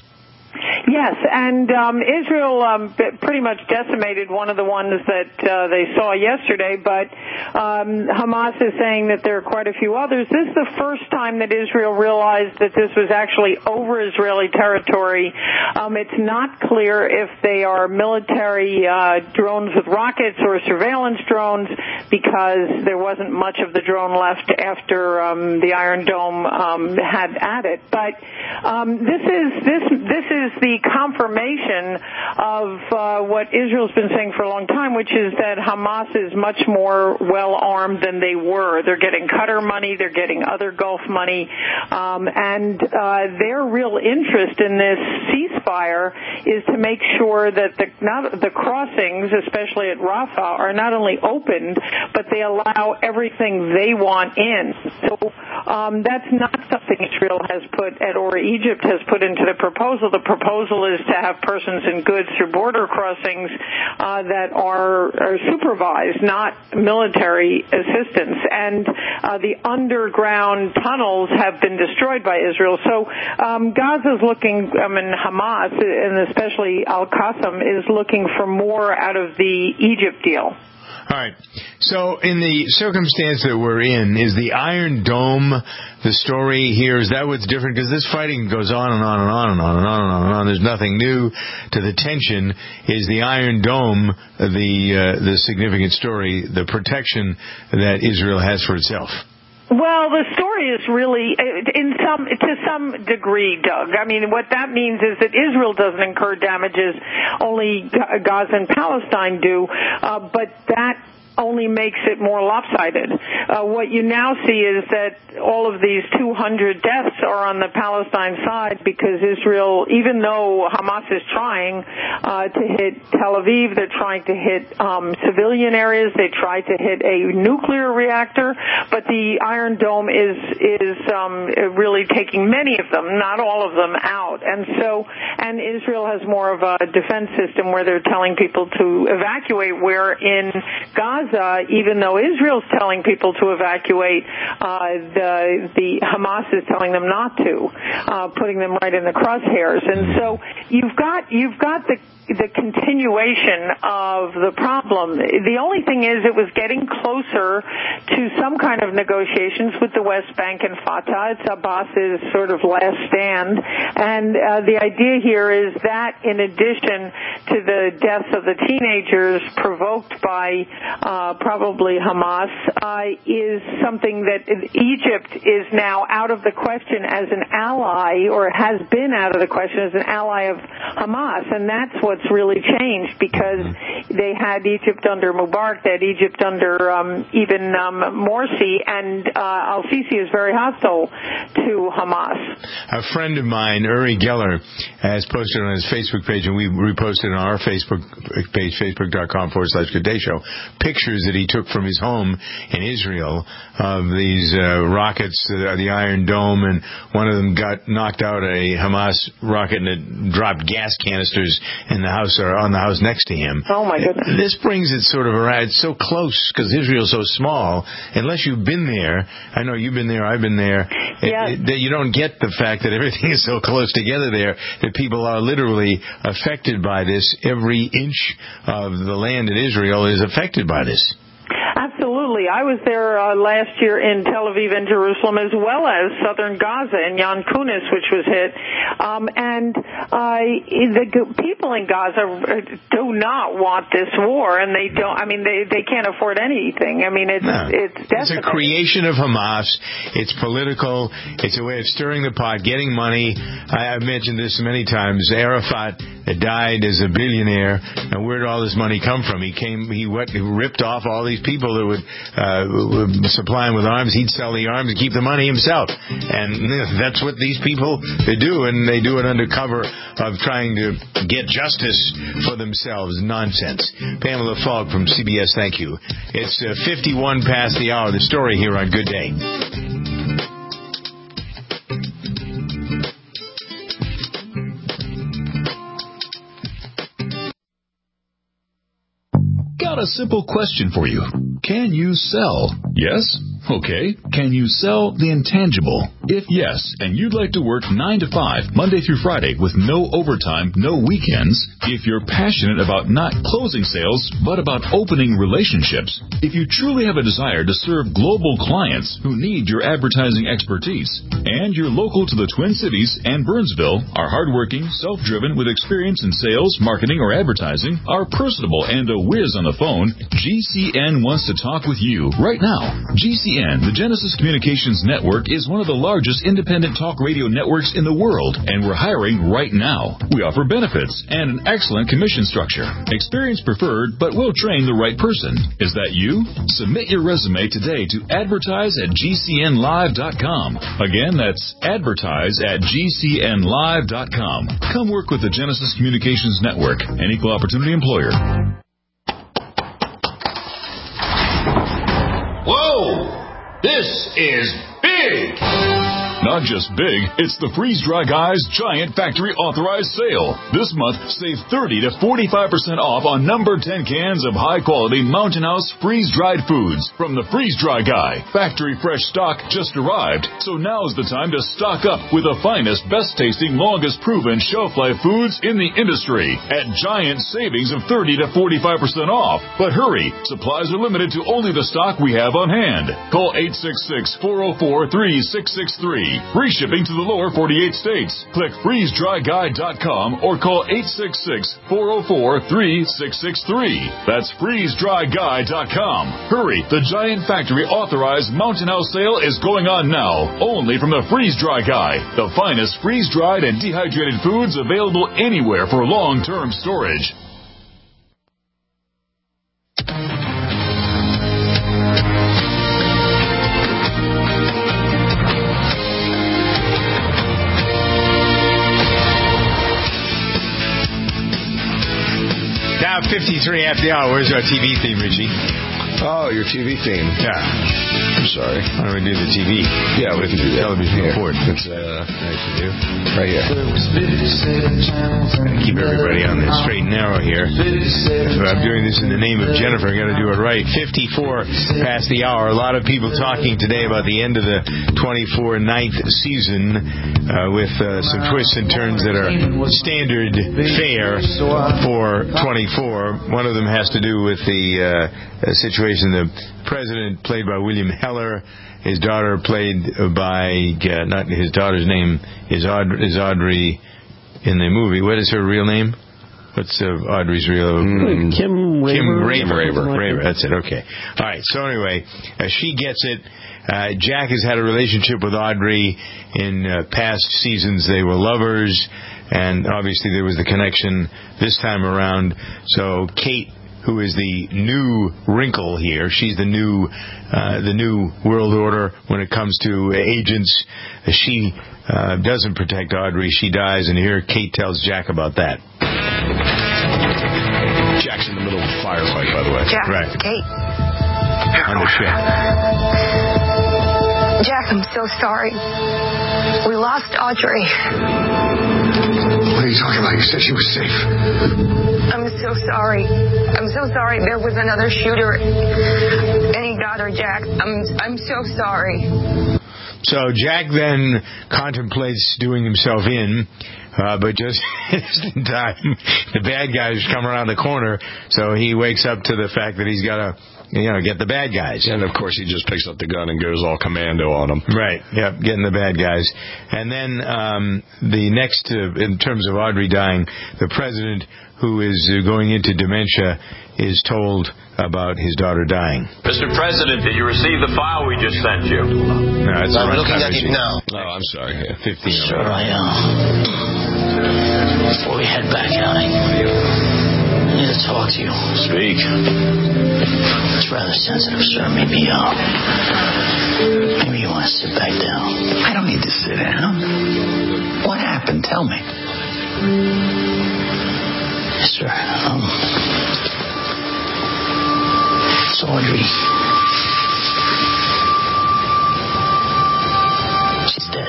Yes, and um, Israel um, pretty much decimated one of the ones that uh, they saw yesterday, but um, Hamas is saying that there are quite a few others. This is the first time that Israel realized that this was actually over Israeli territory. Um, it's not clear if they are military uh, drones with rockets or surveillance drones, because there wasn't much of the drone left after um, the Iron Dome um, had at it. But um, this is this this is the confirmation of uh, what Israel's been saying for a long time, which is that Hamas is much more well-armed than they were. They're getting Qatar money, they're getting other Gulf money, um, and uh, their real interest in this ceasefire is to make sure that the, not, the crossings, especially at Rafah, are not only opened, but they allow everything they want in. So um, that's not something Israel has put, at, or Egypt has put into the proposal. The proposal is to have persons and goods through border crossings uh, that are, are supervised, not military assistance. And uh, the underground tunnels have been destroyed by Israel. So um, Gaza's looking, I mean, Hamas, and especially Al-Qassam, is looking for more out of the Egypt deal. All right. So in the circumstance that we're in, is the Iron Dome the story here? Is that what's different? Because this fighting goes on and on and on and on and on and on and on. There's nothing new to the tension. Is the Iron Dome the uh, the significant story, the protection that Israel has for itself? Well, the story is really, in some, to some degree, Doug. I mean, what that means is that Israel doesn't incur damages, only Gaza and Palestine do, uh, but that only makes it more lopsided. Uh, what you now see is that all of these two hundred deaths are on the Palestine side, because Israel, even though Hamas is trying uh, to hit Tel Aviv, they're trying to hit um, civilian areas, they tried to hit a nuclear reactor, but the Iron Dome is is um, really taking many of them, not all of them, out. And so, and Israel has more of a defense system where they're telling people to evacuate, where in Gaza, Uh, even though Israel's telling people to evacuate, uh, the, the Hamas is telling them not to, uh, putting them right in the crosshairs. And so you've got you've got the the continuation of the problem. The only thing is, it was getting closer to some kind of negotiations with the West Bank and Fatah. It's Abbas's sort of last stand. And uh, the idea here is that, in addition to the deaths of the teenagers provoked by uh, probably Hamas, uh, is something that Egypt is now out of the question as an ally, or has been out of the question as an ally of Hamas. And that's what What's really changed, because they had Egypt under Mubarak, they had Egypt under um, even um, Morsi, and uh, Al-Sisi is very hostile to Hamas. A friend of mine, Uri Geller, has posted on his Facebook page, and we reposted on our Facebook page, facebook.com forward slash Good Day Show, pictures that he took from his home in Israel of these uh, rockets, uh, the Iron Dome, and one of them got knocked out a Hamas rocket, and it dropped gas canisters in the house, or on the house next to him. Oh my goodness! This brings it sort of around. It's so close because Israel's so small. Unless you've been there, I know you've been there. I've been there. Yeah. It, it, that you don't get the fact that everything is so close together there. That people are literally affected by this. Every inch of the land in Israel is affected by this. Absolutely. absolutely. I was there uh, last year in Tel Aviv and Jerusalem, as well as southern Gaza and Yan Kunis, which was hit. Um, and uh, the people in Gaza do not want this war, and they don't. I mean, they they can't afford anything. I mean, it's no. it's It's definitely a creation of Hamas. It's political. It's a way of stirring the pot, getting money. I, I've mentioned this many times. Arafat died as a billionaire. Now, where did all this money come from? He came. He what? He ripped off all these people that would, uh, would supply him with arms. He'd sell the arms and keep the money himself. And that's what these people they do, and they do it under cover of trying to get justice for themselves. Nonsense. Pamela Falk from C B S. Thank you. It's uh, fifty-one past the hour. The story here on Good Day. Got a simple question for you. Can you sell? Yes? Okay. Can you sell the intangible? If yes, and you'd like to work nine to five, Monday through Friday, with no overtime, no weekends, if you're passionate about not closing sales, but about opening relationships, if you truly have a desire to serve global clients who need your advertising expertise, and you're local to the Twin Cities and Burnsville, are hardworking, self-driven, with experience in sales, marketing, or advertising, are personable and a whiz on the phone, G C N wants to talk with you right now. G C N, the Genesis Communications Network, is one of the largest independent talk radio networks in the world, and we're hiring right now. We offer benefits and an excellent commission structure. Experience preferred, but we'll train the right person. Is that you? Submit your resume today to advertise at G C N live dot com. Again, that's advertise at G C N live dot com. Come work with the Genesis Communications Network, an equal opportunity employer. Whoa! This is big! Not just big, it's the Freeze Dry Guy's Giant Factory Authorized Sale. This month, save thirty to forty-five percent off on number ten cans of high-quality Mountain House freeze-dried foods from the Freeze Dry Guy. Factory fresh stock just arrived, so now's the time to stock up with the finest, best-tasting, longest-proven shelf-life foods in the industry at giant savings of thirty to forty-five percent off. But hurry, supplies are limited to only the stock we have on hand. Call eight six six, four oh four, three six six three. Free shipping to the lower forty-eight states. Click freeze dry guy dot com or call eight six six, four oh four, three six six three. That's freeze dry guy dot com. Hurry, the Giant Factory Authorized Mountain House Sale is going on now, only from the Freeze Dry Guy, the finest freeze-dried and dehydrated foods available anywhere for long-term storage. fifty-three after the hour. Where's our T V theme, Richie? Oh, your T V theme. Yeah. I'm sorry. Why don't we do the T V? Yeah, we can do that. Television Here. report. It's, uh, do. right here. Gotta keep everybody on the straight and narrow here. If I'm doing this in the name of Jennifer, I gotta do it right. fifty-four past the hour. A lot of people talking today about the end of the twenty-four ninth season, uh, with uh, some twists and turns that are standard fare for twenty-four. One of them has to do with the uh, situation. The president, played by William Heller, his daughter, played by uh, not his daughter's name is Audrey, is Audrey in the movie. What is her real name? What's uh, Audrey's real name? Mm, Kim Raver. Kim Raver. Raver. Raver. That's it. Okay. All right. So anyway, uh, she gets it. Uh, Jack has had a relationship with Audrey in uh, past seasons. They were lovers, and obviously there was the connection this time around. So Kate, who is the new wrinkle here, she's the new uh, the new world order when it comes to agents. She uh, doesn't protect Audrey. She dies, and here Kate tells Jack about that. Jack's in the middle of a firefight, by the way. Jack, right. Kate. On the ship. Jack, I'm so sorry. We lost Audrey. What are you talking about? You said she was safe. I'm so sorry. I'm so sorry. There was another shooter, and he got her, Jack. I'm I'm so sorry. So Jack then contemplates doing himself in, uh, but just in time, the bad guys come around the corner, so he wakes up to the fact that he's got to you know, get the bad guys. And, of course, he just picks up the gun and goes all commando on them. Right, yep, getting the bad guys. And then um, the next, uh, in terms of Audrey dying, the president, who is uh, going into dementia, is told about his daughter dying. Mister President, did you receive the file we just sent you? No, it's I'm a looking runtime at it issue. now. Oh, I'm sorry. Yeah, fifteen. Sure, I am. Before we head back out, I need to talk to you. Speak. It's rather sensitive, sir. Maybe, uh, maybe you want to sit back down. I don't need to sit down. What happened? Tell me. Yes, sir. Um, it's Audrey. She's dead.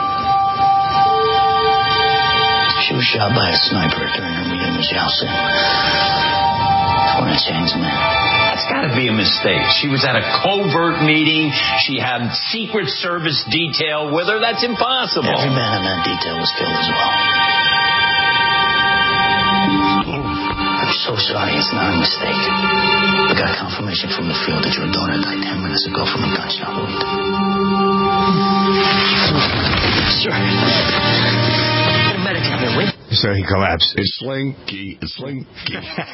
She was shot by a sniper during her meeting with Yeltsin. One of Chang's men. That's got to be a mistake. She was at a covert meeting. She had Secret Service detail with her. That's impossible. Every man in that detail was killed as well. I'm so sorry. It's not a mistake. We got confirmation from the field that your daughter died ten minutes ago from a gunshot wound. Sir. Get a medic in here, wait. So he collapsed. It's slinky. It's slinky.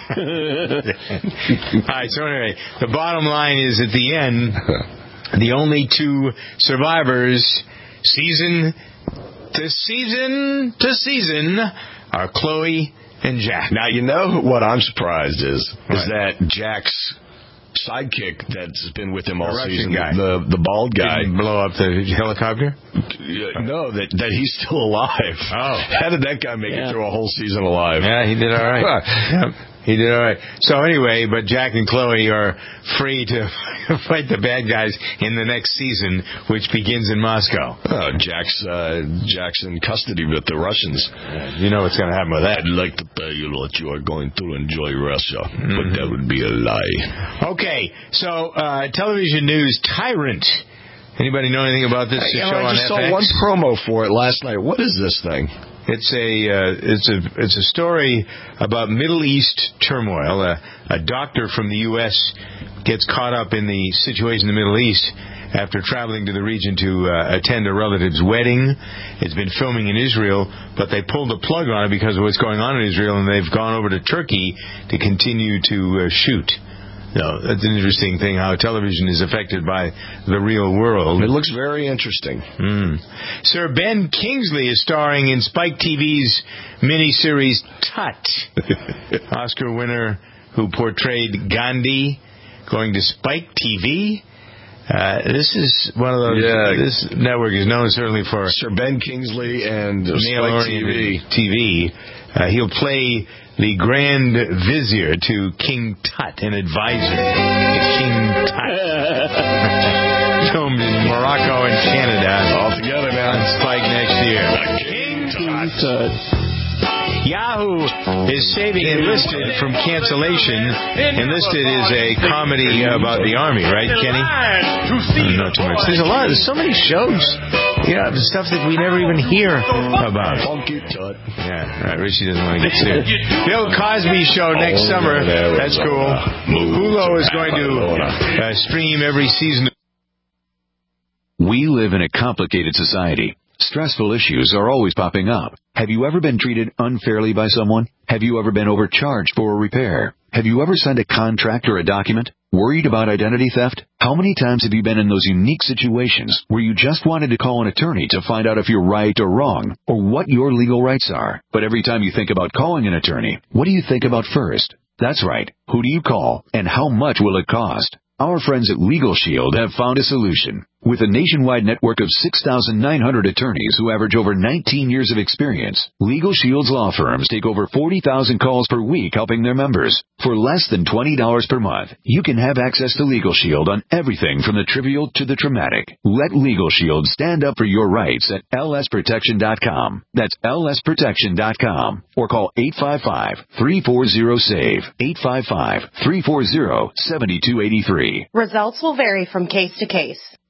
All right, so anyway, the bottom line is at the end, the only two survivors, season to season to season, are Chloe and Jack. Now, you know what I'm surprised is, is Right. that Jack's sidekick that's been with him all The Russian season, guy. the the bald guy, Didn't blow up the helicopter? no, that that he's still alive. Oh. How did that guy make Yeah. it through a whole season alive? Yeah, he did all right. Yep, he did all right. So anyway, but Jack and Chloe are free to fight the bad guys in the next season, which begins in Moscow. Oh, Jack's uh, Jack's in custody with the Russians. Yeah, you know what's going to happen with that. I'd like to tell you that you are going to enjoy Russia, Mm-hmm. but that would be a lie. Okay, so uh, television news, Tyrant. Anybody know anything about this Hey, you know, show I on just F saw X? one promo for it last night. What is this thing? It's a uh, it's a it's a story about Middle East turmoil. Uh, a doctor from the U S gets caught up in the situation in the Middle East after traveling to the region to uh, attend a relative's wedding. It's been filming in Israel, but they pulled the plug on it because of what's going on in Israel, and they've gone over to Turkey to continue to uh, shoot. No, that's an interesting thing, how television is affected by the real world. It looks very interesting. Mm. Sir Ben Kingsley is starring in Spike T V's miniseries Tut. Oscar winner who portrayed Gandhi, going to Spike T V. Uh, this is one of those. Yeah. This network is known certainly for Sir Ben Kingsley and Spike T V. male-oriented T V. Uh, he'll play the Grand Vizier to King Tut, an advisor to King Tut. Filmed in Morocco and Canada. All together now. On Spike next year. King Tut. Yahoo is saving Enlisted from cancellation. Enlisted is a comedy about the Army, right, Kenny? Not too much. There's a lot. There's so many shows. Yeah, the stuff that we never even hear about. Funky Tut. Yeah, all right, Richie doesn't want to get sued. Bill Cosby Show next summer. That's cool. Hulu is going to uh, stream every season. We live in a complicated society. Stressful issues are always popping up. Have you ever been treated unfairly by someone? Have you ever been overcharged for a repair? Have you ever signed a contract or a document? Worried about identity theft? How many times have you been in those unique situations where you just wanted to call an attorney to find out if you're right or wrong, or what your legal rights are? But every time you think about calling an attorney, what do you think about first? That's right. Who do you call, and how much will it cost? Our friends at Legal Shield have found a solution. With a nationwide network of six thousand nine hundred attorneys who average over nineteen years of experience, Legal Shield's law firms take over forty thousand calls per week helping their members. For less than twenty dollars per month, you can have access to Legal Shield on everything from the trivial to the traumatic. Let Legal Shield stand up for your rights at L S protection dot com. That's L S protection dot com. Or call eight five five, three four zero, S A V E, eight five five, three four zero, seven two eight three. Results will vary from case to case.